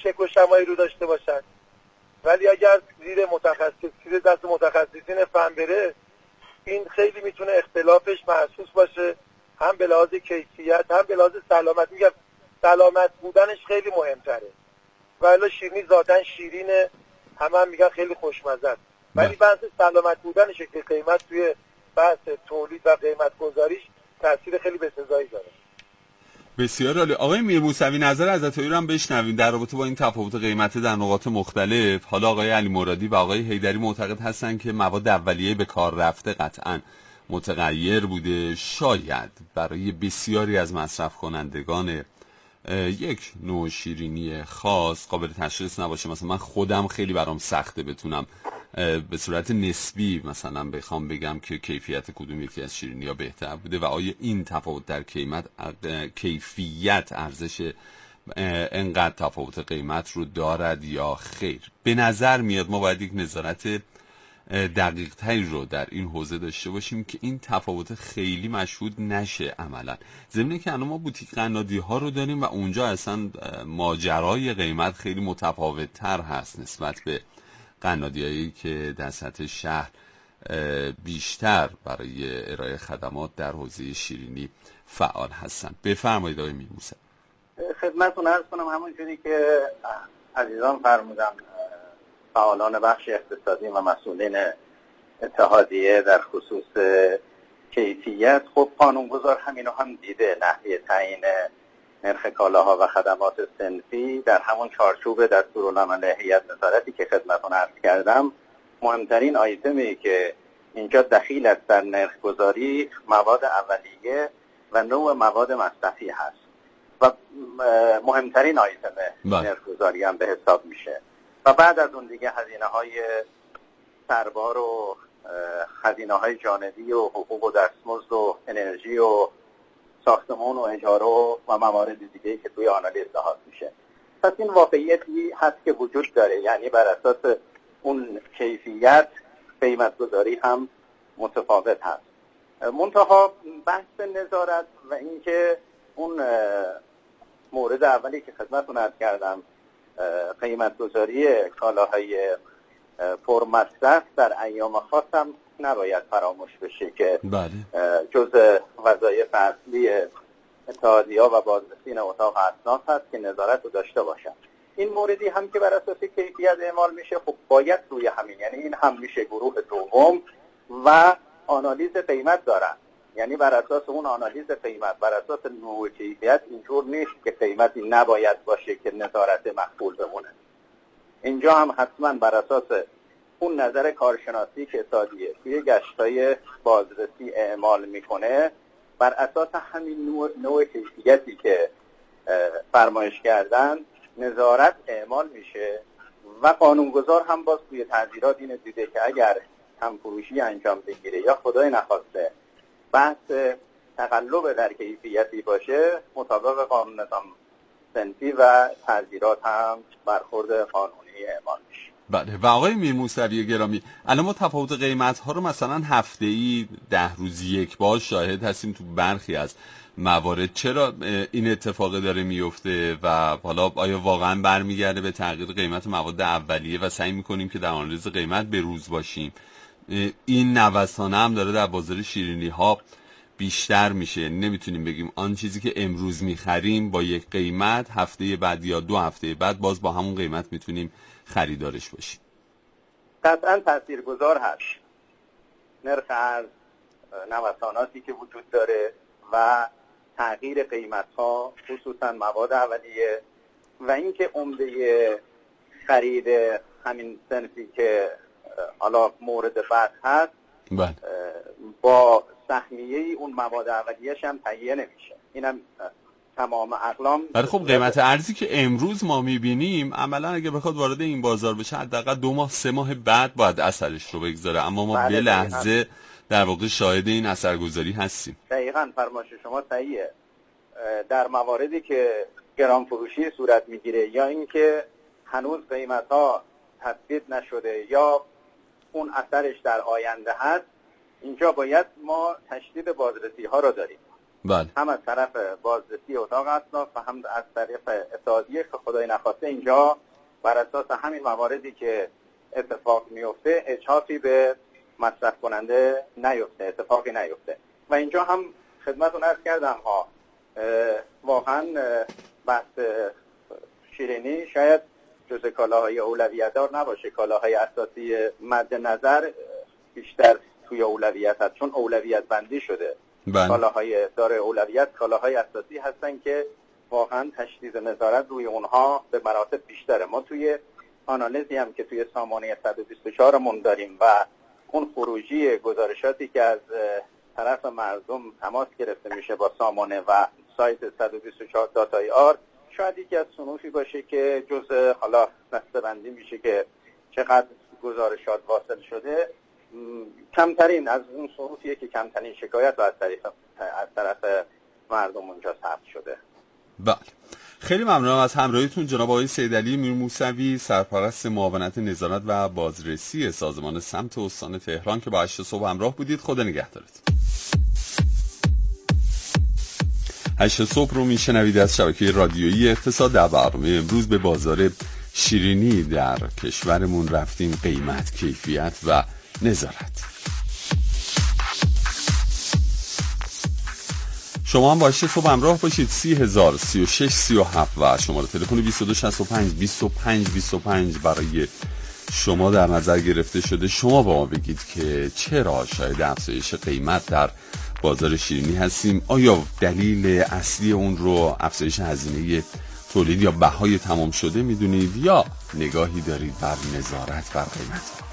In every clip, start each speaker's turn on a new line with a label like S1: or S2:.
S1: شکل و شمایی رو داشته باشن، ولی اگر زیر دست متخصصین فن بره این خیلی میتونه اختلافش محسوس باشه، هم به لحاظ کیفیت هم به لحاظ سلامت. میگم سلامت بودنش خیلی مهمتره، ولی شیرینی ذاتاً شیرینه، هم میگن خیلی خوشمزه است، ولی بحث سلامت بودنشه که قیمت توی بحث تولید و قیمت گذاریش تاثیر خیلی بسزایی داره.
S2: بسیار عالی. آقای میر موسوی نظر عزتایی رو هم بشنویم در رابطه با این تفاوت قیمت در نقاط مختلف. حالا آقای علی مرادی و آقای حیدری معتقد هستن که مواد اولیه به کار رفته قطعاً متغیر بوده، شاید برای بسیاری از مصرف کنندگان یک نوع شیرینی خاص قابل تشخیص نباشه. مثلا من خودم خیلی برام سخته بتونم به صورت نسبی مثلا بخوام بگم که کیفیت کدوم یکی از شیرینی‌ها بهتر بوده و آیا این تفاوت در کیفیت ارزش انقدر تفاوت قیمت رو دارد یا خیر. به نظر میاد ما باید یک نظارت دقیق تری رو در این حوزه داشته باشیم که این تفاوت خیلی مشهود نشه عملا. ضمن که الان ما بوتیک قنادی ها رو داریم و اونجا اصلا ماجرای قیمت خیلی متفاوت تر هست نسبت به قنادی هایی که در سطح شهر بیشتر برای ارائه خدمات در حوزه شیرینی فعال هستن. بفرمایید آقای میر موسوی.
S3: خدمتتون عرض کنم همونجوری که عزیزان فرمودن، فعالان بخش اقتصادی و مسئولین اتحادیه در خصوص کیفیت، خب قانونگذار همینو هم دیده، نحوه تعیین نرخ کالاها و خدمات صنفی در همون چارچوب دستورالعمل هیئت نظارتی که خدمتتون عرض کردم. مهمترین آیتمی که اینجا دخیل است در نرخ گذاری مواد اولیه و نوع مواد مصرفی هست و مهمترین آیتم نرخ گذاری هم به حساب میشه و بعد از اون دیگه هزینه‌های سربار و هزینه‌های جانبی و حقوق و دستمزد و انرژی و ساختمان و اجاره و موارد دیگه‌ای که توی آنالیز لحاظ میشه. پس این واقعیتی هست که وجود داره، یعنی بر اساس اون کیفیت قیمت گذاری هم متفاوت هست. منتها بحث نظارت و اینکه اون مورد اولی که خدمتتون عرض کردم، قیمت گذاری کالاهای پرمصرف در ایام خاص هم نباید فراموش بشه که جزء وظایف اصلی اتحادیه‌ها و بازرسین اتاق اصناف هست که نظارت رو داشته باشن. این موردی هم که بر اساس کیفیت اعمال میشه، خب باید روی همین، یعنی این هم میشه گروه دوم و آنالیز قیمت دارن، یعنی بر اساس اون آنالیز قیمت، بر اساس نوع کیفیت اینجور نیست که قیمتی نباید باشه که نظارت مقبول بمونه. اینجا هم حتما بر اساس اون نظر کارشناسی که اتحادیه توی گشت‌های بازرسی اعمال میکنه، بر اساس همین نوع کیفیتی که فرمایش کردن نظارت اعمال میشه و قانونگذار هم باز توی تعزیرات اینو دیده که اگر همفروشی انجام بگیره یا خدای نخواسته بحث تقلب در کیفیتی باشه، مطابق قانون نظام صنفی و تعزیرات هم برخورد قانونی اعمال میشه.
S2: بله. و آقای میر موسوی گرامی، الان ما تفاوت قیمت ها رو مثلا هفته‌ای 10 روزی یک بار شاهد هستیم تو برخی از موارد. چرا این اتفاق داره میفته و حالا آیا واقعا برمیگرده به تغییر قیمت مواد اولیه و سعی میکنیم که در آنالیز قیمت به روز باشیم؟ این نوسانه هم داره در بازار شیرینی ها بیشتر میشه، نمیتونیم بگیم آن چیزی که امروز میخریم با یک قیمت هفته بعد یا 2 هفته بعد باز با همون قیمت میتونیم خریدارش باشیم.
S3: قطعا تاثیرگذار هست نرخ ارز، نوساناتی که وجود داره و تغییر قیمت ها خصوصا مواد اولیه و اینکه عمده خرید همین صنفی که حالا مورد بحث هست با سهمیه اون مواد اولیه‌اش هم تهیه نمیشه. اینم تمام اقلام.
S2: ولی خب قیمت ارزی که امروز ما میبینیم عملا اگه بخواد وارد این بازار بشه حداقل 2 ماه 3 ماه بعد باید اثرش رو بگذاره، اما ما به لحظه در واقع شاهد این اثرگذاری هستیم.
S3: دقیقاً فرمایش شما صحیحه. در مواردی که گران فروشی صورت میگیره یا اینکه هنوز قیمت ها تثبیت نشده یا اون اثرش در آینده هست، اینجا باید ما تشدید بازرسی ها رو داریم.
S2: بله.
S3: هم از طرف بازرسی اتاق اصناف و هم از طرف اتحادیه که خدای نخواسته اینجا بر اساس همین مواردی که اتفاق میفته اجحافی به مصرف کننده نیفته، اتفاقی نیفته. و اینجا هم خدمتتون عرض کردم ها، واقعا بحث شیرینی شاید جزء کالاهای اولویت دار نباشه، کالاهای اساسی مد نظر بیشتر توی اولویت هست، چون اولویت بندی شده. کالاهای داره اولویت کالاهای اساسی هستن که واقعا تشدید نظارت روی اونها به مراتب بیشتره. ما توی آنالیزی هم که توی سامانه 124 مون داریم و اون خروجی گزارشاتی که از طرف مردم تماس گرفته میشه با سامانه و سایت 124 داتای آر، شاید یکی از صنوفی باشه که جزء حالا دسته‌بندی میشه که چقدر گزارشات واصل شده. کمترین از اون صنوفیه که کمترین شکایت و از طرف مردم اونجا ثبت شده.
S2: بله، خیلی ممنونم از همراهیتون جناب آقای سیدعلی میرموسوی، سرپرست معاونت نظارت و بازرسی سازمان سمت استان تهران که با 8 صبح همراه بودید. خدا نگهدارتون. 8 صبح رو میشنوید از شبکه رادیویی اقتصاد. در برنامه امروز به بازار شیرینی در کشورمون رفتیم، قیمت، کیفیت و نظارت. شما هم با 8 صبح همراه باشید. 30,000 36 37 و شماره تلفن 2265 25 25 برای شما در نظر گرفته شده. شما با ما بگید که چرا شاید افزایش قیمت در بازار شیرینی هستیم. آیا دلیل اصلی اون رو افزایش هزینه تولید یا بهای تمام شده میدونید یا نگاهی دارید بر نظارت بر قیمت ها؟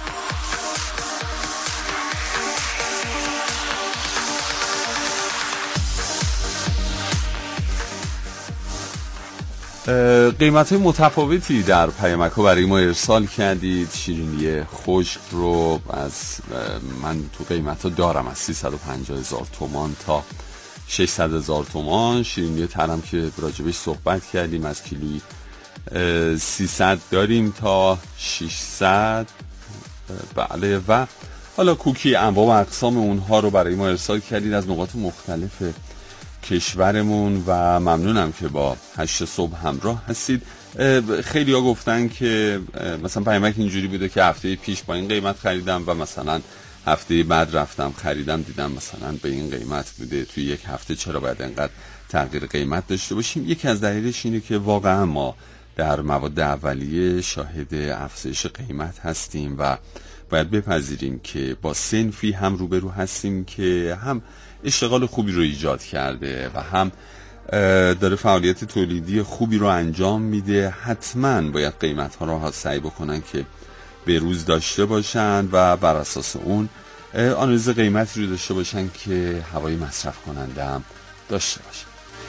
S2: قیمت متفاوتی در پیامک‌ها برای ما ارسال کردید. شیرینی خشک رو از من تو قیمت‌ها دارم از 350,000 تومان تا 600,000 تومان. شیرینی ترم که راجبش صحبت کردیم از کیلویی 300 داریم تا 600. بله، و حالا کوکی انواع و اقسام اونها رو برای ما ارسال کردید از نقاط مختلف کشورمون و ممنونم که با 8 صبح همراه هستید. خیلی ها گفتن که مثلا پیامک اینجوری بوده که هفته پیش با این قیمت خریدم و مثلا هفته بعد رفتم خریدم دیدم مثلا به این قیمت بوده. توی یک هفته چرا باید انقدر تغییر قیمت داشته باشیم؟ یکی از دلایلش اینه که واقعا ما در مواد اولیه شاهد افزایش قیمت هستیم و باید بپذیریم که با صنفی هم روبرو هستیم که هم اشتغال خوبی رو ایجاد کرده و هم داره فعالیت تولیدی خوبی رو انجام میده. حتما باید قیمت ها رو سعی بکنن که به روز داشته باشن و بر اساس اون آنالیز قیمتی رو داشته باشن که هوای مصرف کننده هم داشته باشن.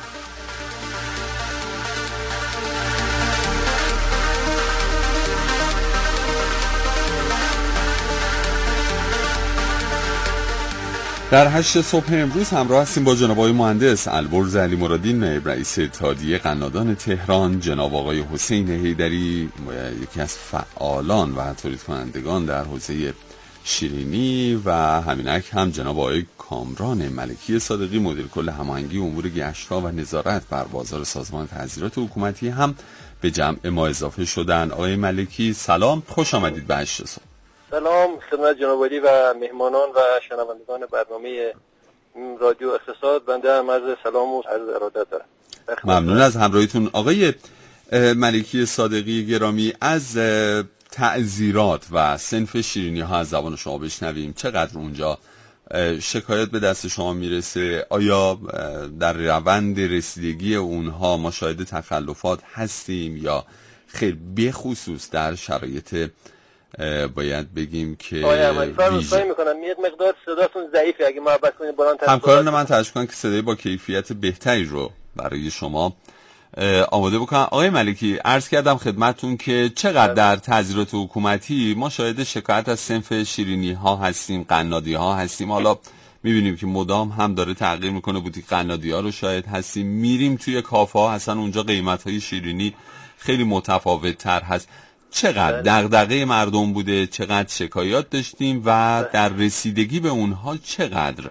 S2: در 8 صبح امروز همراه هستیم با جناب آقای مهندس البرز علی مرادی، نایب رئیس اتحادیه قنادان تهران، جناب آقای حسین حیدری، یکی از فعالان و تولید کنندگان در حوزه شیرینی و همینک هم جناب آقای کامران ملکی صادقی، مدیر کل هماهنگی امور گشت‌ها و نظارت بر بازار سازمان تحضیرات حکومتی هم به جمع ما اضافه شدن. آقای ملکی سلام، خوش آمدید به 8 صبح.
S4: سلام خدمت جناب عالی و مهمانان و شنوندگان برنامه رادیو اقتصاد. بنده هم عرض سلام و عرض ارادت دارم.
S2: ممنون از همراهیتون. آقای ملکی صادقی گرامی، از تعزیرات و صنف شیرینی ها از زبان شما بشنویم. چقدر اونجا شکایت به دست شما میرسه؟ آیا در روند رسیدگی اونها ما شاهد تخلفات هستیم یا خیر؟ به خصوص در شرایط باید بگیم که
S4: ویژه میکنم یک مقدار صداتون ضعیفه، اگه محبت کنید بلند تر.
S2: همکاران من تلاش کنن که صدای با کیفیت بهتری رو برای شما آماده بکنن. آقای ملکی، عرض کردم خدمتون که چقدر در تعزیرات حکومتی ما شاهد شکایت از صنف شیرینی ها هستیم، قنادی ها هستیم. حالا میبینیم که مدام هم داره تغییر میکنه، بوتیک قنادی ها رو شاهد هستیم. میریم توی کافه ها هستن، اونجا قیمت های شیرینی خیلی متفاوت تر هست. چقدر دغدغه مردم بوده، چقدر شکایات داشتیم و در رسیدگی به اونها چقدر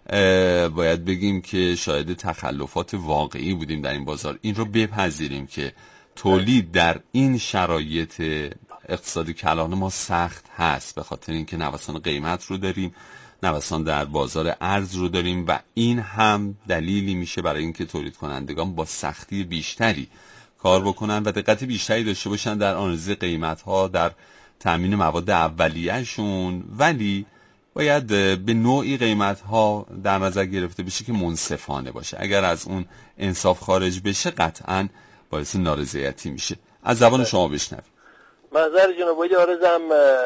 S2: باید بگیم که شاهد تخلفات واقعی بودیم در این بازار. این رو بپذیریم که تولید در این شرایط اقتصاد کلان ما سخت هست، به خاطر اینکه نوسان قیمت رو داریم، نوسان در بازار ارز رو داریم و این هم دلیلی میشه برای اینکه تولید کنندگان با سختی بیشتری کار بکنن و دقت بیشتری داشته باشن در آنالیز قیمت ها، در تامین مواد اولیه‌شون، ولی باید به نوعی قیمت ها در نظر گرفته بشه که منصفانه باشه. اگر از اون انصاف خارج بشه قطعاً باعث نارضایتی میشه. از زبان شما بشنویم.
S4: محضر جناب عالی عارضم،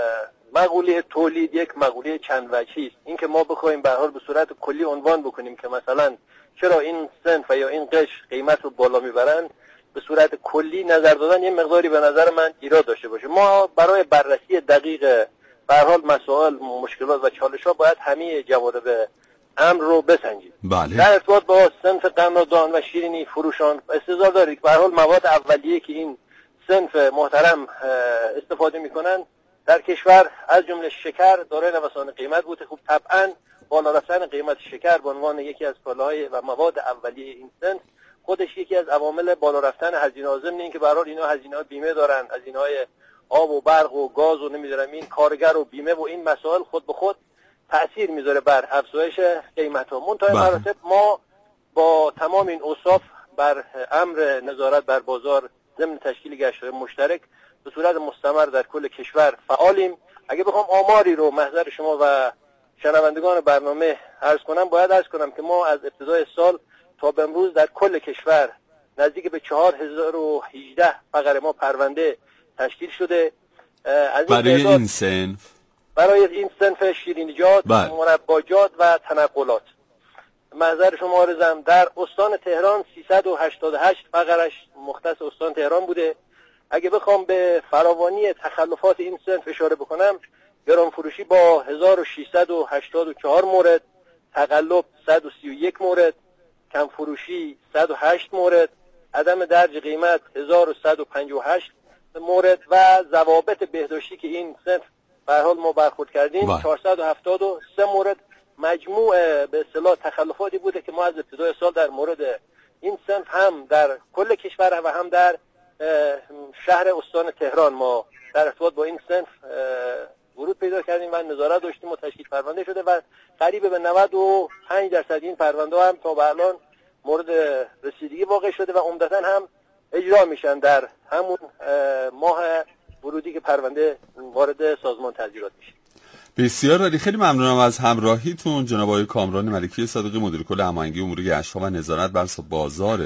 S4: مقوله تولید یک مقوله چند وجهی است. این که ما بخوایم به هر حال به صورت کلی عنوان بکنیم که مثلا چرا این صنف یا این قش قیمت رو بالا میبرن، به صورت کلی نظر دادن یه مقداری به نظر من ایراد داشته باشه. ما برای بررسی دقیق به هر حال مسائل، مشکلات و چالش‌ها باید همه جوانب امر رو بسنجیم.
S2: بله.
S4: در ارتباط با صنف قنادان و شیرینی فروشان استظهار دارید به هر حال مواد اولیه که این صنف محترم استفاده میکنن در کشور از جمله شکر دارای نوسان قیمت بوده. خوب طبعا بالا رفتن قیمت شکر به عنوان یکی از کالاهای و مواد اولیه این صنف خودش یکی از عوامل بالا رفتن هزینه ها، ضمن اینکه به هر حال اینا هزینه‌های بیمه دارن، هزینه‌های آب و برق و گاز و نمیدونم این کارگر و بیمه و این مسائل خود به خود تأثیر میذاره بر افزایش قیمت ها. منتها مراتب ما با تمام این اوصاف بر امر نظارت بر بازار ضمن تشکیل گشت‌های مشترک به صورت مستمر در کل کشور فعالیم. اگه بخوام آماری رو محضر شما و شنوندگان برنامه عرض کنم، باید عرض کنم که ما از ابتدای سال تا به امروز در کل کشور نزدیک به 4018 فقره ما پرونده تشکیل شده. از
S2: برای این صنف،
S4: برای این صنف شیرینیجات، مرباجات و تنقلات. محضر شما عرضم در استان تهران 388 فقرش مختص استان تهران بوده. اگه بخوام به فراوانی تخلفات این صنف اشاره بکنم، گران فروشی با 1684 مورد، تقلب 131 مورد، کم فروشی 108 مورد، عدم درج قیمت 1158 مورد و ضوابط بهداشتی که این صنف به هر حال ما برخورد کردیم 473 مورد. مجموع به اصطلاح تخلفاتی بوده که ما از ابتدای سال در مورد این صنف هم در کل کشور و هم در شهر استان تهران ما در ارتباط با این صنف ورود پیدا کردیم و نظارت داشتیم و تشکیل پرونده شده و قریب به 95% این پرونده هم تا به الان مورد رسیدگی واقع شده و عمدتاً هم اجرا میشن در همون ماه ورودی که پرونده وارد سازمان تعزیرات میشه.
S2: بسیار عالی، خیلی ممنونم از همراهیتون. جناب آقای کامران ملکی صادقی، مدیر کل هماهنگی امور گشت‌ها و نظارت بر بازار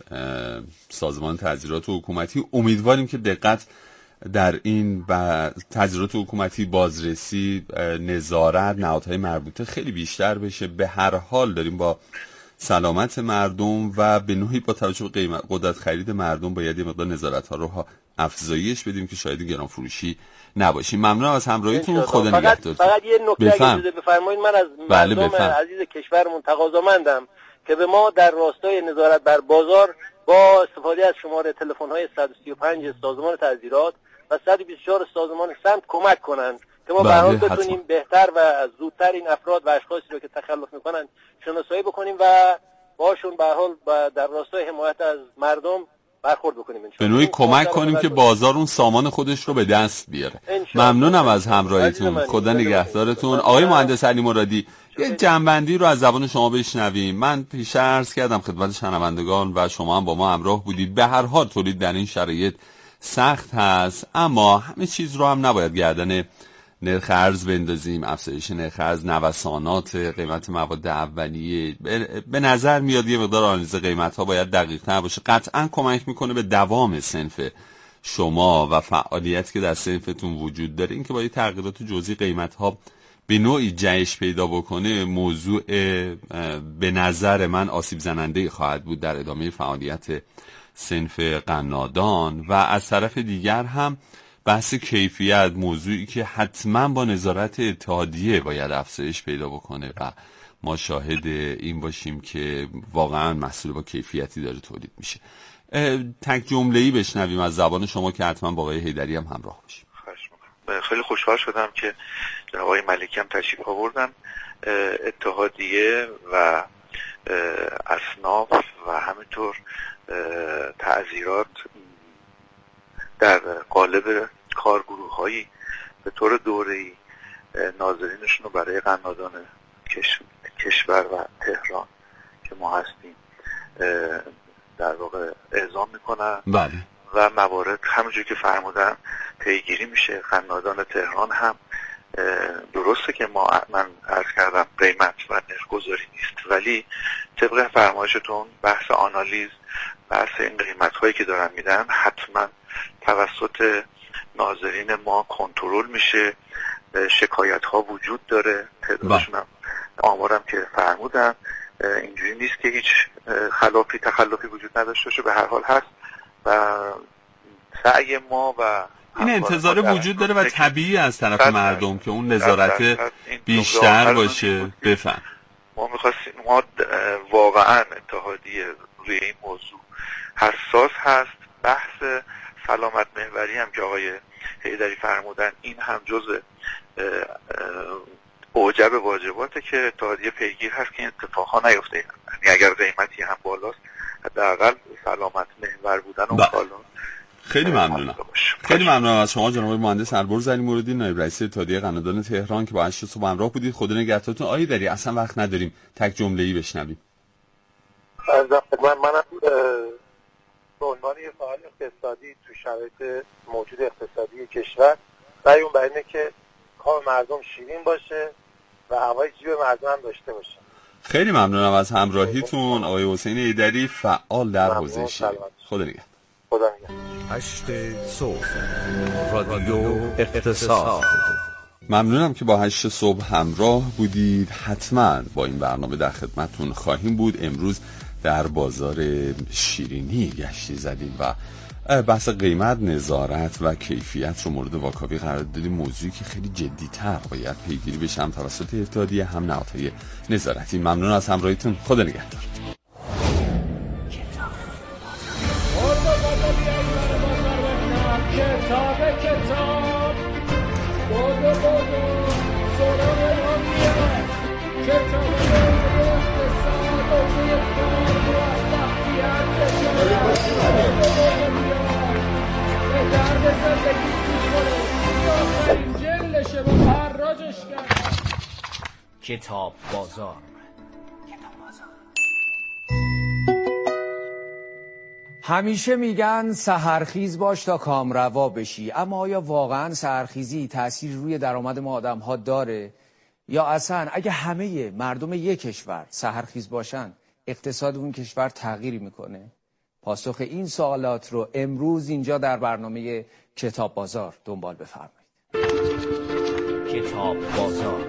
S2: سازمان تعزیرات حکومتی. امیدواریم که دقت در این و تعزیرات حکومتی، بازرسی، نظارت، نهادهای مربوطه خیلی بیشتر بشه. به هر حال داریم با سلامت مردم و به نوعی با توجه به قدرت خرید مردم باید یه مقدار نظارت‌ها رو افزایش بدیم که شاید گران فروشی نباشیم. ممنونم از همراهیتون. خدا نگهدار.
S4: فقط یه نکته اجازه بفرمایید، من از مردم عزیز کشورمون تقاضامندم که به ما در راستای نظارت بر بازار با استفاده از شماره تلفن‌های 135 سازمان تعزیرات و 124 سازمان سمت کمک کنند که ما به هر حال بتونیم بهتر و زودتر این افراد و اشخاصی رو که تخلف میکنن شناسایی بکنیم و باشون به هر حال در راستای حمایت از مردم برخورد بکنیم.
S2: به نوعی کمک کنیم که بازار اون سامان خودش رو به دست بیاره. ممنونم از همراهیتون. خدا نگهدارتون. آقای مهندس علی مرادی، یه جنبندی رو از زبان شما بشنویم. من پیش عرض کردم خدمت شنوندگان و شما هم با ما همراه بودید. به هر حال تولید در این شرایط سخت هست، اما همه چیز رو هم نباید گردن نرخ ارز بندازیم. افزایش نرخ ارز، نوسانات قیمت مواد اولیه، به نظر میاد یه مقدار آنالیز قیمت ها باید دقیق تر باشه. قطعا کمک میکنه به دوام صنف شما و فعالیتی که در صنفتون وجود داره. اینکه با یه تغییرات جزئی قیمت ها به نوعی جهش پیدا بکنه موضوع به نظر من آسیب زننده خواهد بود در ادامه فعالیت صنف قنادان. و از طرف دیگر هم بحث کیفیت، موضوعی که حتما با نظارت اتحادیه باید افزایش پیدا بکنه و ما شاهد این باشیم که واقعا محصول با کیفیتی داره تولید میشه. تک جمله‌ای بشنویم از زبان شما که حتما با آقای حیدری هم همراه باشیم.
S5: خیلی خوشحال شدم که آقای ملکی هم تشریف آوردن. اتحادیه و اصناف و همینطور تعزیرات در قالب کارگروه‌هایی به طور دوره‌ای ناظرینشون رو برای قنادان کشور و تهران که ما هستیم در واقع اعزام میکنن.
S2: بله.
S5: و موارد همونجور که فرمودن پیگیری میشه. قنادان تهران هم درسته که من عرض کردم قیمت و نرخ‌گذاری نیست، ولی طبق فرمایشتون بحث آنالیز، بحث این قیمت هایی که دارن میدن حتما توسط ناظرین ما کنترل میشه. شکایت ها وجود داره، تعدادشون هم آمارم که فرمودن اینجوری نیست که هیچ تخلفی وجود نداشته باشه، به هر حال هست و سعی ما و
S2: این انتظار وجود داره و طبیعی از طرف مردم که اون نظارت بیشتر باشه. بفهم
S5: ما واقعا اتحادیه روی این موضوع حساس هست. بحث سلامت محوری هم که آقای حیدری فرمودن این هم جزء اوجب واجباته که اتحادیه پیگیر هست که این اتفاقها نیفته. یعنی اگر قیمتی هم بالاست حداقل سلامت محور بودن اون بالا.
S2: خیلی ممنونم. خیلی ممنونم از شما جناب مهندس البرز علیمرادی، نایب رئیس اتحادیه قنادان تهران که با 8 صبح همراه بودید. خدا نگهدارتون. آیه داری اصلا وقت نداریم، تک جمله‌ای بشنویم.
S1: منم به عنوان یه فعال اقتصادی تو شرایط موجود اقتصادی کشور سعی اون بر اینه که کار مردم شیرین باشه و هوای جیب مردم هم داشته باشه.
S2: خیلی ممنونم از همراهیتون آقای حسین حیدری، فعال در حوزه شیرین. خدا نگهدار.
S1: خدا نگهدار.
S6: 8 صبح رادیو اقتصاد.
S2: ممنونم که با 8 صبح همراه بودید. حتما با این برنامه در خدمتتون خواهیم بود. امروز در بازار شیرینی گشتی زدیم و بحث قیمت، نظارت و کیفیت رو مورد واکاوی قرار دادیم. موضوعی که خیلی جدی‌تر باید پیگیری بشه هم توسط اتحادیه هم نهادهای نظارتی. ممنون از همراهیتون. خدا نگهدار.
S7: کتاب بازار. همیشه میگن سحرخیز باش تا کامروا بشی، اما آیا واقعا سحرخیزی تأثیر روی درآمد ما آدم ها داره؟ یا اصلا اگه همه مردم یک کشور سحرخیز باشن اقتصاد اون کشور تغییری میکنه؟ پاسخ این سوالات رو امروز اینجا در برنامه کتاب بازار دنبال بفرمایید. کتاب بازار.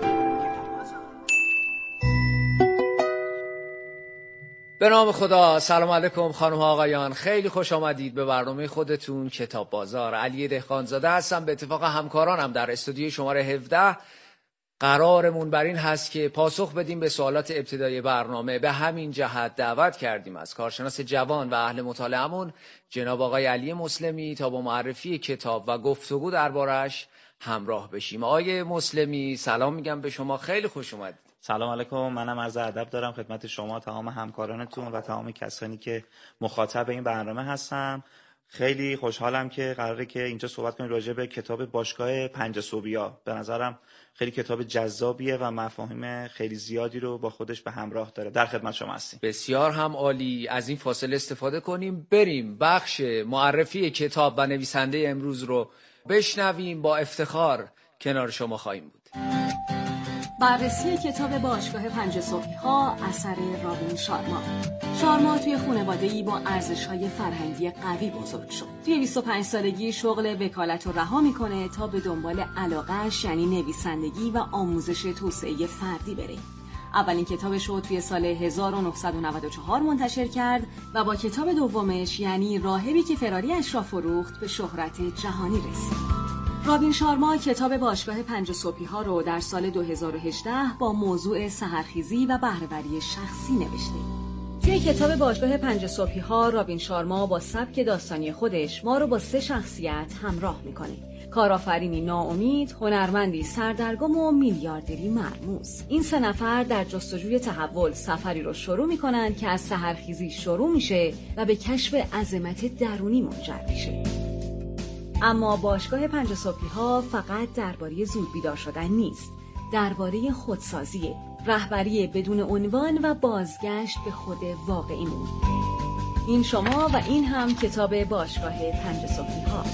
S7: به نام خدا. سلام علیکم خانم ها آقایان، خیلی خوش آمدید به برنامه خودتون کتاب بازار. علی دهقانزاده هستم، به اتفاق همکارانم در استودیوی شماره 17. قرارمون بر این هست که پاسخ بدیم به سوالات ابتدایی برنامه. به همین جهت دعوت کردیم از کارشناس جوان و اهل مطالعه‌مون جناب آقای علی مسلمی تا با معرفی کتاب و گفتگو دربارش همراه بشیم. آقای مسلمی سلام میگم به شما، خیلی خوش اومدید.
S8: سلام علیکم، منم عرض ادب دارم خدمت شما، تمام همکارانتون و تمام کسانی که مخاطب این برنامه هستم. خیلی خوشحالم که قراره که اینجا صحبت کنیم راجع به کتاب باشگاه 5 صبحیا. به نظرم خیلی کتاب جذابیه و مفاهیم خیلی زیادی رو با خودش به همراه داره. در خدمت شما هستیم.
S7: بسیار هم عالی. از این فاصله استفاده کنیم، بریم بخش معرفی کتاب و نویسنده امروز رو بشنویم. با افتخار کنار شما خواهیم بود.
S9: بررسی کتاب باشگاه 5 صبحی‌ها اثر رابین شارما. شارما توی خانواده‌ای با ارزش‌های فرهنگی قوی بزرگ شد. توی 25 سالگی شغل وکالت رو رها می‌کنه تا به دنبال علاقه‌اش یعنی نویسندگی و آموزش توسعه فردی بره. اولین کتابش رو توی سال 1994 منتشر کرد و با کتاب دومش یعنی راهبی که فراری‌اش را فروخت به شهرت جهانی رسید. رابین شارما کتاب باشگاه 5 صبحی‌ها رو در سال 2018 با موضوع سحرخیزی و بهره‌وری شخصی نوشته. توی کتاب باشگاه 5 صبحی ها رابین شارما با سبک داستانی خودش ما رو با 3 شخصیت همراه میکنه. کارآفرینی ناامید، هنرمندی سردرگم و میلیاردری مرموز. این 3 نفر در جستجوی تحول سفری رو شروع میکنن که از سحرخیزی شروع میشه و به کشف عظمت درونی منجر میشه. اما باشگاه 5 صبحی ها فقط درباره زود بیدار شدن نیست، درباره خودسازی، رهبری بدون عنوان و بازگشت به خود واقعیمون. این شما و این هم کتاب باشگاه 5 صبحی ها.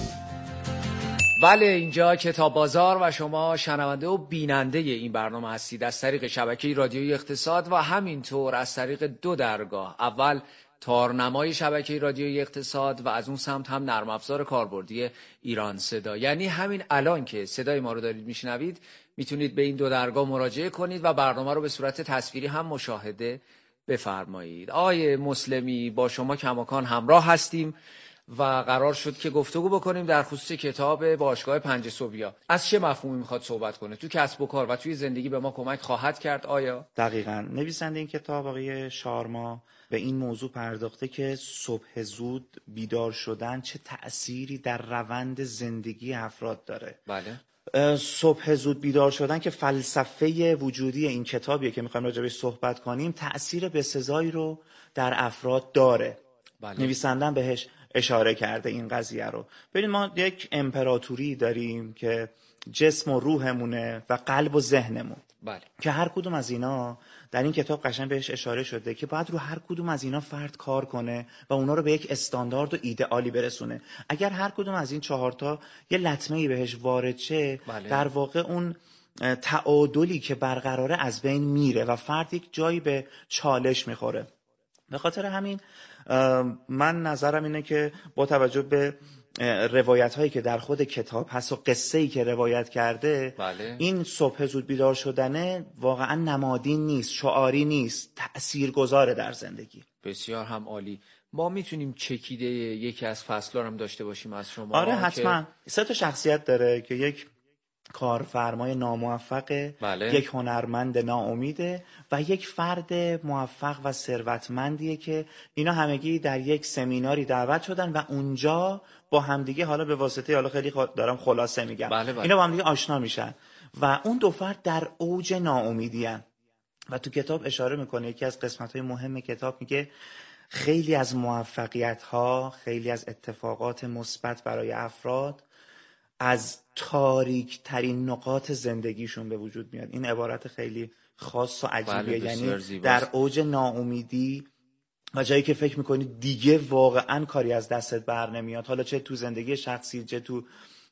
S7: بله، اینجا کتاب بازار و شما شنونده و بیننده این برنامه هستید از طریق شبکه رادیویی اقتصاد و همینطور از طریق 2 درگاه. اول تارنمای شبکه رادیویی اقتصاد و از اون سمت هم نرم افزار کاربردی ایران صدا. یعنی همین الان که صدای ما رو دارید میشنوید میتونید به این 2 درگاه مراجعه کنید و برنامه رو به صورت تصویری هم مشاهده بفرمایید. آقای مسلمی، با شما کماکان همراه هستیم و قرار شد که گفتگو بکنیم در خصوص کتاب باشگاه 5 صبحی ها. از چه مفهومی میخواد صحبت کنه؟ تو کسب و کار و توی زندگی به ما کمک خواهد کرد آیا؟
S8: دقیقاً. نویسنده این کتاب آقای شارما به این موضوع پرداخته که صبح زود بیدار شدن چه تأثیری در روند زندگی افراد داره.
S7: بله.
S8: صبح زود بیدار شدن که فلسفه وجودی این کتابیه که میخوایم راجع بهش صحبت کنیم، تأثیر بسزایی رو در افراد داره.
S7: بله.
S8: نویسنده‌ام بهش اشاره کرده این قضیه رو. ببینید ما یک امپراتوری داریم که جسم و روحمونه و قلب و ذهنمون.
S7: بله.
S8: که هر کدوم از اینا در این کتاب قشنگ بهش اشاره شده که باید رو هر کدوم از اینا فرد کار کنه و اونا رو به یک استاندارد و ایدئالی برسونه. اگر هر کدوم از این 4 تا یه لطمه‌ای بهش وارد شه،
S7: بله.
S8: در واقع اون تعادلی که برقراره از بین میره و فرد یک جایی به چالش میخوره. به خاطر همین من نظرم اینه که با توجه به روایت هایی که در خود کتاب هست و قصه ای که روایت کرده،
S7: بله.
S8: این صبح زود بیدار شدنه واقعا نمادین نیست، شعاری نیست، تأثیرگذاره در زندگی.
S7: بسیار هم عالی. ما میتونیم چکیده یکی از فصل‌ها هم داشته باشیم از شما؟
S8: آره حتما. 3 تا شخصیت داره که یک کارفرمای ناموفقه،
S7: بله.
S8: یک هنرمند ناامیده و یک فرد موفق و ثروتمندیه که اینا همگی در یک سمیناری دعوت شدن و اونجا با همدیگه، حالا به واسطه، حالا خیلی دارم خلاصه میگم،
S7: بله.
S8: اینا با همدیگه آشنا میشن و اون 2 فرد در اوج ناامیدی هن. و تو کتاب اشاره میکنه، یکی از قسمت‌های مهم کتاب میگه خیلی از موفقیت‌ها، خیلی از اتفاقات مثبت برای افراد از تاریک ترین نقاط زندگیشون به وجود میاد. این عبارت خیلی خاص و عجیبیه.
S7: بله،
S8: یعنی در اوج ناامیدی و جایی که فکر میکنی دیگه واقعا کاری از دستت بر نمیاد، حالا چه تو زندگی شخصی چه تو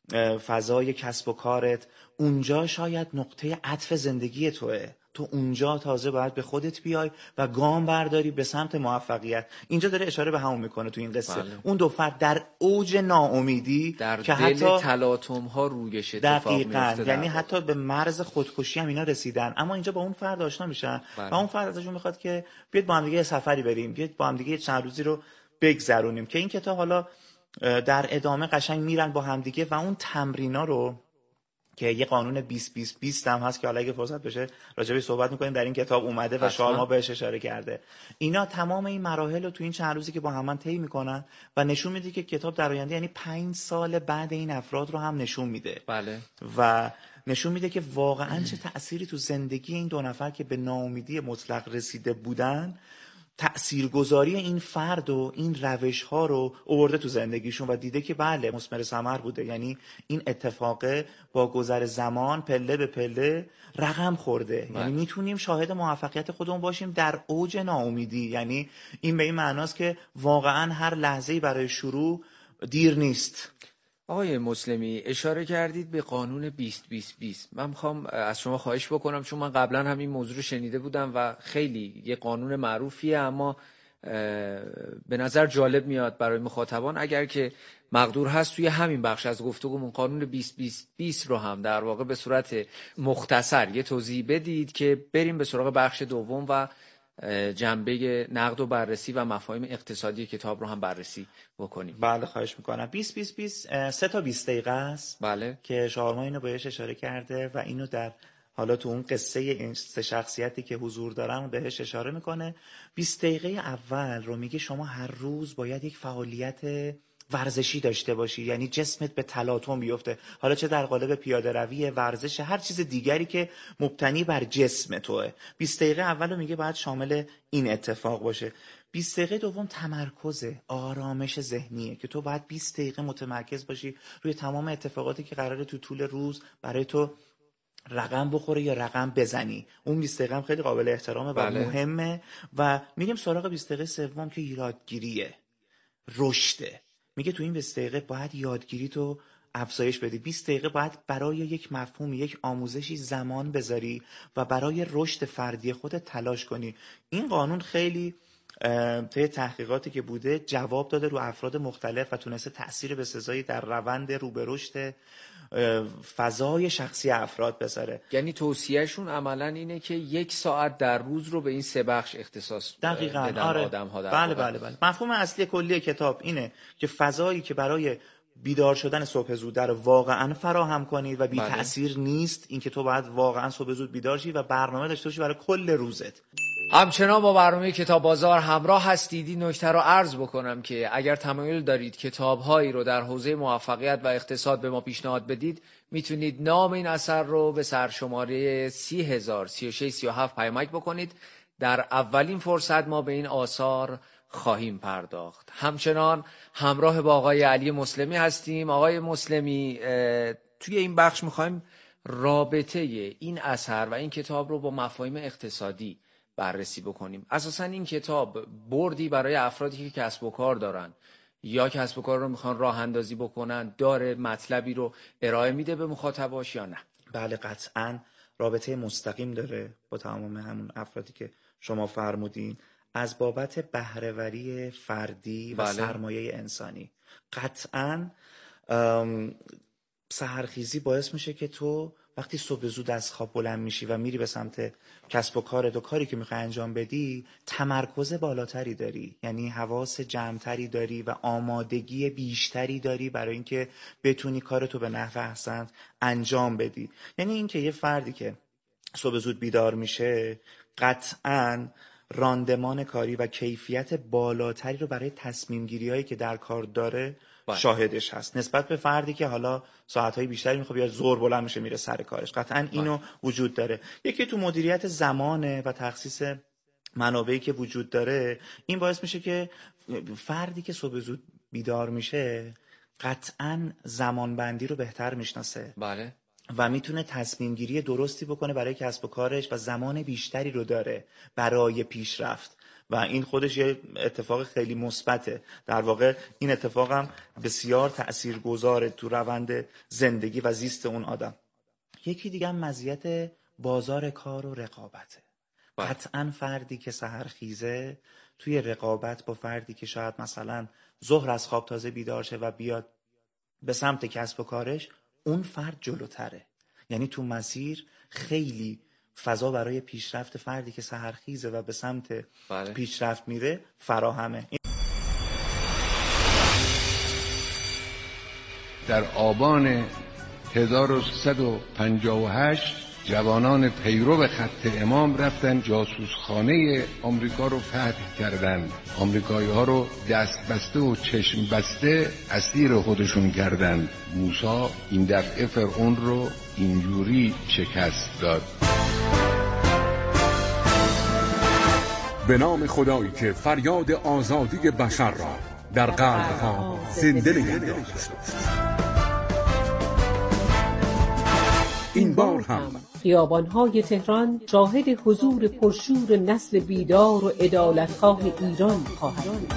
S8: فضای کسب و کارت، اونجا شاید نقطه عطف زندگی توه. تو اونجا تازه باید به خودت بیای و گام برداری به سمت موفقیت. اینجا داره اشاره به همون میکنه تو این قصه.
S7: بله.
S8: اون 2 فرد در اوج ناامیدی
S7: در
S8: که
S7: دل
S8: حتی
S7: تلاطم ها رویش اتفاق میفته،
S8: یعنی حتی به مرز خودکشی هم اینا رسیدن، اما اینجا با اون فرد آشنا میشن.
S7: بله.
S8: و اون فرد ازشون میخواد که بیاید با هم دیگه سفری بریم، بیاید با هم دیگه چند روزی رو بگذرونیم. که این کتاب حالا در ادامه قشنگ میرن با هم دیگه و اون تمرینا رو که یه قانون 20-20-20 هم هست که حالا اگه فرصت بشه راجعش صحبت می‌کنیم، در این کتاب اومده و شارما بهش اشاره کرده. اینا تمام این مراحل رو تو این چند روزی که با هم طی می‌کنن و نشون میده که کتاب در آینده، یعنی 5 سال بعد این افراد رو هم نشون میده.
S7: بله.
S8: و نشون میده که واقعا چه تأثیری تو زندگی این 2 نفر که به ناامیدی مطلق رسیده بودن، تأثیرگذاری این فرد و این روش ها رو آورده تو زندگیشون و دیده که بله مثمر ثمر بوده. یعنی این اتفاق با گذر زمان پله به پله رقم خورده. یعنی میتونیم شاهد موفقیت خودمون باشیم در اوج ناامیدی. یعنی این به این معناست که واقعا هر لحظه‌ای برای شروع دیر نیست.
S7: آقای مسلمی، اشاره کردید به قانون 20-20-20. من میخوام از شما خواهش بکنم، چون من قبلا هم این موضوع رو شنیده بودم و خیلی یه قانون معروفیه، اما به نظر جالب میاد برای مخاطبان. اگر که مقدور هست توی همین بخش از گفتگومون قانون 20-20-20 رو هم در واقع به صورت مختصر یه توضیح بدید که بریم به سراغ بخش دوم و جنبه نقد و بررسی و مفاهیم اقتصادی کتاب رو هم بررسی بکنیم.
S8: بله خواهش میکنم. 20-20-20 3 تا 20 دقیقه است.
S7: بله.
S8: که شارما اینو بهش اشاره کرده و اینو در حالا تو اون قصه این سه شخصیتی که حضور دارن بهش اشاره میکنه. 20 دقیقه اول رو میگه شما هر روز باید یک فعالیت ورزشی داشته باشی، یعنی جسمت به تلاطم بیفته، حالا چه در قالب پیاده روی، ورزش، هر چیز دیگری که مبتنی بر جسم توه. 20 دقیقه اول رو میگه باید شامل این اتفاق باشه. 20 دقیقه دوم تمرکز، آرامش ذهنیه که تو باید 20 دقیقه متمرکز باشی روی تمام اتفاقاتی که قراره تو طول روز برای تو رقم بخوره یا رقم بزنی. اون 20 دقیقه هم خیلی قابل احترامه و مهمه. و میریم سراغ 20 دقیقه سوم که یادگیریه، رشده. میگه تو این 20 دقیقه باید یادگیری تو افزایش بدی. 20 دقیقه باید برای یک مفهوم، یک آموزشی زمان بذاری و برای رشد فردی خودت تلاش کنی. این قانون خیلی طی تحقیقاتی که بوده جواب داده رو افراد مختلف و تونسته تأثیر بسزایی در روند رو به رشد فضای شخصی افراد بذاره.
S7: یعنی توصیهشون عملا اینه که 1 ساعت در روز رو به این 3 بخش اختصاص بدن آدم‌ها.
S8: بله. مفهوم اصلی کلی کتاب اینه که فضایی که برای بیدار شدن صبح زود در واقعا فراهم کنید و بی تأثیر نیست، این که تو باید واقعا صبح زود بیدار شی و برنامه داشته باشی برای کل روزت.
S7: همچنان با برنامه کتاب بازار همراه هستید. این نکته رو عرض بکنم که اگر تمایل دارید کتاب‌هایی رو در حوزه موفقیت و اقتصاد به ما پیشنهاد بدید، میتونید نام این اثر رو به سرشماره 3003637 پیامک بکنید. در اولین فرصت ما به این آثار خواهیم پرداخت. همچنان همراه با آقای علی مسلمی هستیم. آقای مسلمی، توی این بخش میخوایم رابطه این اثر و این کتاب رو با مفاهیم اقتصادی بررسی بکنیم. اساساً این کتاب بردی برای افرادی که کسب و کار دارن یا کسب و کار رو میخوان راه اندازی بکنن، داره مطلبی رو ارائه میده به مخاطباش یا نه؟
S8: بله قطعاً رابطه مستقیم داره با تمام همون افرادی که شما فرمودین، از بابت بهره‌وری فردی و سرمایه انسانی. قطعاً سحرخیزی باعث میشه که تو وقتی صبح زود از خواب بلند میشی و میری به سمت کسب و کارت و کاری که میخوای انجام بدی، تمرکز بالاتری داری، یعنی حواس جمعتری داری و آمادگی بیشتری داری برای اینکه بتونی کارتو به نحو احسن انجام بدی. یعنی اینکه یه فردی که صبح زود بیدار میشه قطعاً راندمان کاری و کیفیت بالاتری رو برای تصمیم گیری هایی که در کار داره شاهدش هست نسبت به فردی که حالا ساعتهای بیشتری میخواد یا زور بلند میشه میره سر کارش. قطعا اینو وجود داره. یکی تو مدیریت زمانه و تخصیص منابعی که وجود داره. این باعث میشه که فردی که صبح زود بیدار میشه قطعا زمانبندی رو بهتر میشناسه.
S7: بله.
S8: و میتونه تصمیم گیری درستی بکنه برای کسب و کارش و زمان بیشتری رو داره برای پیشرفت و این خودش یه اتفاق خیلی مثبته. در واقع این اتفاق هم بسیار تاثیرگذاره تو روند زندگی و زیست اون آدم. یکی دیگه هم مزیت بازار کار و رقابته. قطعا فردی که سحرخیزه توی رقابت با فردی که شاید مثلا ظهر از خواب تازه بیدار شه و بیاد به سمت کسب و کارش، اون فرد جلوتره. یعنی تو مسیر خیلی فضا برای پیشرفت فردی که سحرخیزه و به سمت پیشرفت میره فراهمه.
S10: در آبان 1158 جوانان پیرو خط امام رفتن جاسوسخانه آمریکا رو فتح کردند. آمریکایی ها رو دست بسته و چشم بسته اسیر خودشون کردند. موسی این دفعه فرعون رو اینجوری شکست داد.
S11: به نام خدایی که فریاد آزادی بشر را در قلب‌ها زنده نگه داشت. این بار هم
S12: خیابان‌های تهران شاهد حضور پرشور نسل بیدار و عدالتخواه ایران خواهد بود.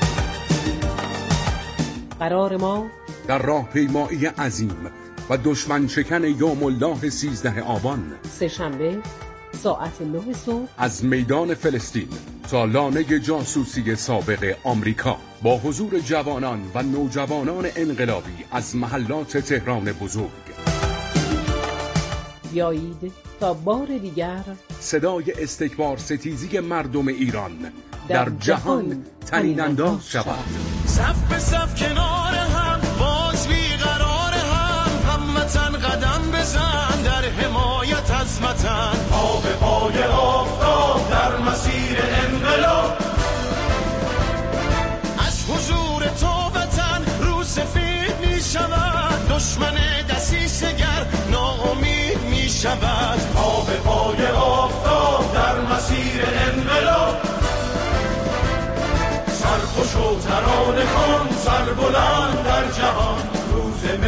S12: قرار ما
S11: در راهپیمایی عظیم و دشمن شکن یوم الله 13 آبان
S12: سه‌شنبه ساعت 9 صبح
S11: از میدان فلسطین تا لانه جاسوسی سابق آمریکا با حضور جوانان و نوجوانان انقلابی از محلات تهران بزرگ.
S12: بیایید تا بار دیگر
S11: صدای استکبار ستیزی مردم ایران در جهان طنین انداز شود.
S13: صف به صف کنار هم باز بیقرار هم هموطن قدم بزن در حمایت عظمت بکن سر بلند در جهان.